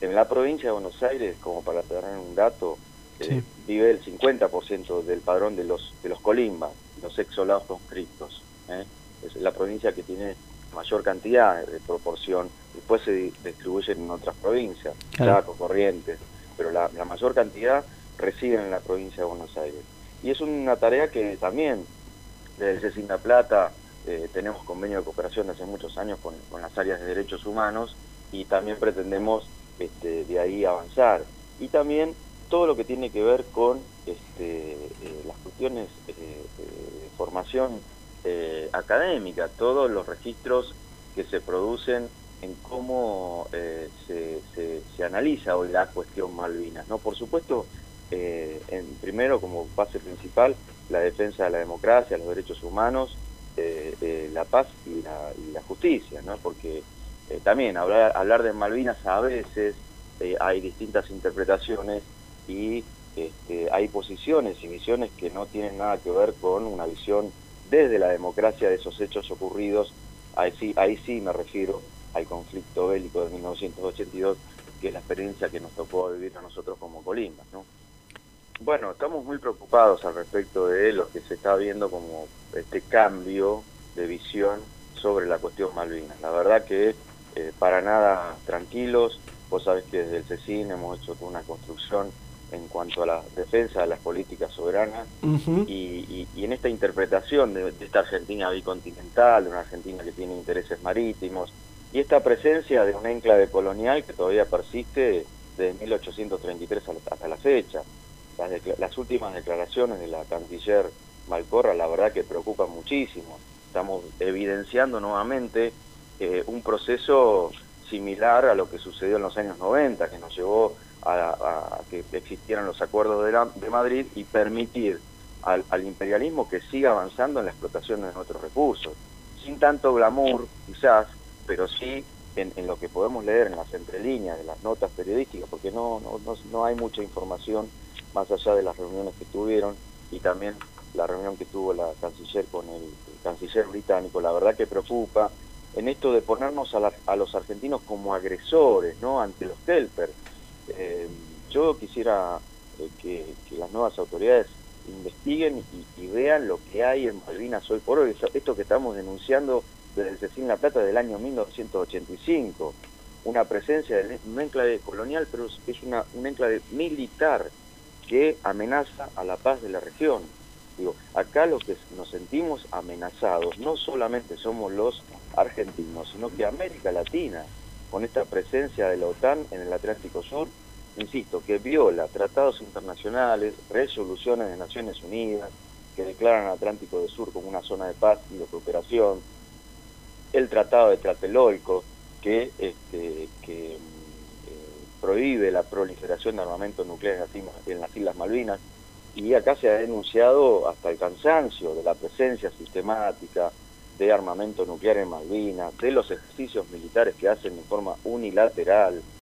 En la provincia de Buenos Aires, como para tener un dato, Sí. vive el 50% del padrón de los colimbas, los ex soldados conscriptos. ¿Eh? Es la provincia que tiene mayor cantidad de proporción, después se distribuyen en otras provincias, Claro. Chaco, Corrientes, pero la mayor cantidad residen en la provincia de Buenos Aires. Y es una tarea que también desde CECIN La Plata tenemos convenio de cooperación hace muchos años con las áreas de derechos humanos y también pretendemos de ahí avanzar. Y también todo lo que tiene que ver con las cuestiones de formación académica, todos los registros que se producen en cómo se analiza hoy la cuestión Malvinas, ¿no? Por supuesto, primero como base principal, la defensa de la democracia, los derechos humanos, la paz y la justicia, ¿no? Porque también hablar de Malvinas a veces hay distintas interpretaciones y hay posiciones y visiones que no tienen nada que ver con una visión desde la democracia de esos hechos ocurridos. Ahí sí me refiero al conflicto bélico de 1982, que es la experiencia que nos tocó vivir a nosotros como colimbas, ¿no? Bueno, estamos muy preocupados al respecto de lo que se está viendo como este cambio de visión sobre la cuestión Malvinas. La verdad que para nada tranquilos. Vos sabés que desde el CECIN hemos hecho toda una construcción en cuanto a la defensa de las políticas soberanas Ujú. y en esta interpretación de esta Argentina bicontinental, de una Argentina que tiene intereses marítimos, y esta presencia de un enclave colonial que todavía persiste desde 1833 hasta la fecha. Las últimas declaraciones de la canciller Malcorra, la verdad que preocupan muchísimo. Estamos evidenciando nuevamente un proceso similar a lo que sucedió en los años 90, que nos llevó a que existieran los acuerdos de Madrid y permitir al imperialismo que siga avanzando en la explotación de nuestros recursos, sin tanto glamour quizás, pero sí en lo que podemos leer en las entrelíneas de las notas periodísticas, porque no hay mucha información más allá de las reuniones que tuvieron y también la reunión que tuvo la canciller con el canciller británico. La verdad que preocupa en esto de ponernos a los argentinos como agresores, ¿no?, ante los Kelper. Eh, yo quisiera que las nuevas autoridades investiguen y vean lo que hay en Malvinas hoy por hoy, esto que estamos denunciando desde el CECIN La Plata del año 1985, una presencia de un enclave colonial, pero es un enclave militar que amenaza a la paz de la región. Digo, acá los que nos sentimos amenazados no solamente somos los argentinos, sino que América Latina, con esta presencia de la OTAN en el Atlántico Sur, insisto, que viola tratados internacionales, resoluciones de Naciones Unidas, que declaran al Atlántico del Sur como una zona de paz y de cooperación, el Tratado de Tlatelolco, que prohíbe la proliferación de armamento nuclear en las Islas Malvinas, y acá se ha denunciado hasta el cansancio de la presencia sistemática de armamento nuclear en Malvinas, de los ejercicios militares que hacen de forma unilateral,